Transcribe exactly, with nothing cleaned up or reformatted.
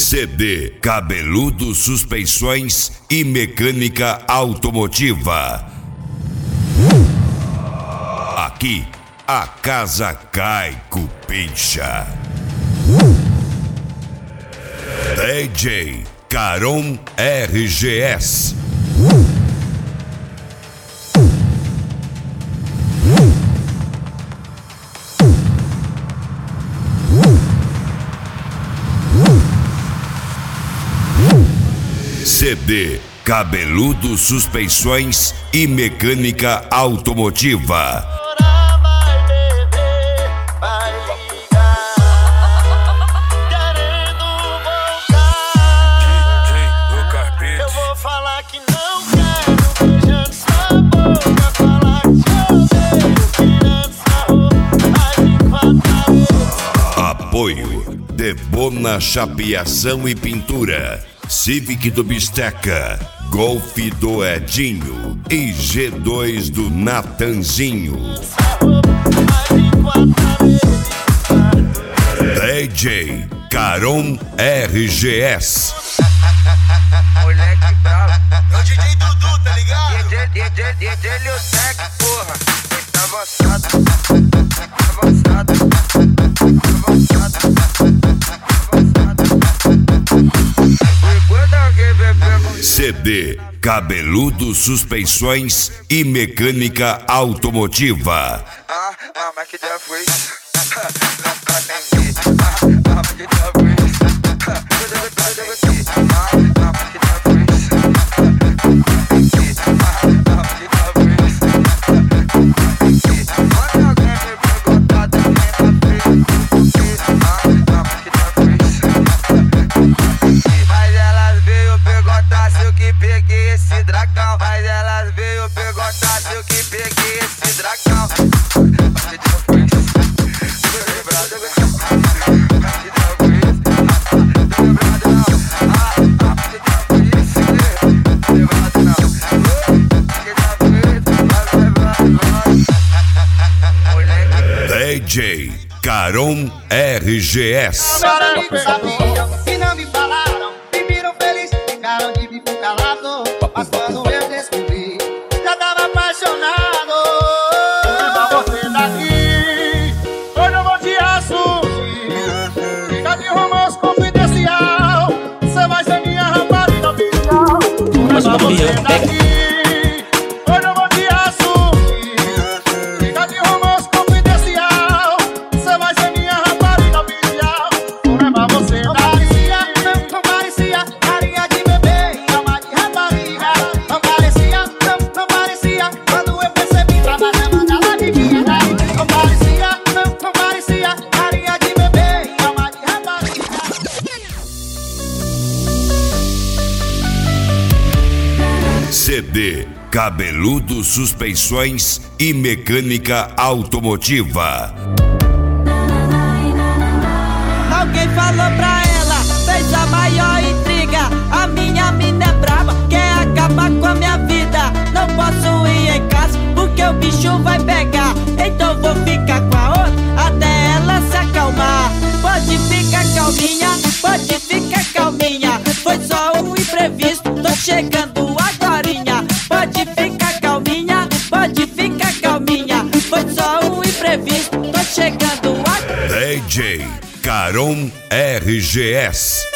C D Cabeludo Suspensões e Mecânica Automotiva. Aqui a casa cai cupincha. D J Caron R G S. C D Cabeludo Suspensões e Mecânica Automotiva. Apoio Debona Chapeação e Pintura, Civic do Bisteca, Golf do Edinho e G dois do Natanzinho. D J Caron R G S. Moleque bravo. É o D J Dudu, tá ligado? D J, D J, D J Leotec, porra. Tá avançado, tá avançado, tá avançado. C D Cabeludo Suspensões e Mecânica Automotiva. Ah, ah, mas que já foi. Nunca nem vi. Ah, mas que já foi. Mas elas veio perguntar se eu que peguei esse dragão. Mas elas veio perguntar se eu que peguei esse dragão. D J Caron R G S. Amigos sabiam e não me falaram, me viram feliz, ficaram de bico calado. Mas quando eu descobri, já tava apaixonado. Tira você daqui, hoje eu vou te assumir. Fica de romance confidencial, você vai ser minha rapariga oficial. Tira você daqui. C D Cabeludo Suspensões e Mecânica Automotiva. Alguém falou pra ela, fez a maior intriga. A minha mina é brava, quer acabar com a minha vida. Não posso ir em casa porque o bicho vai pegar. Então vou ficar com a outra até ela se acalmar. Pode ficar calminha, pode ficar calminha. Foi só um imprevisto, tô chegando agorinha. Pode ficar calminha, pode ficar calminha. Foi só um imprevisto, tô chegando agora. D J Caron R G S.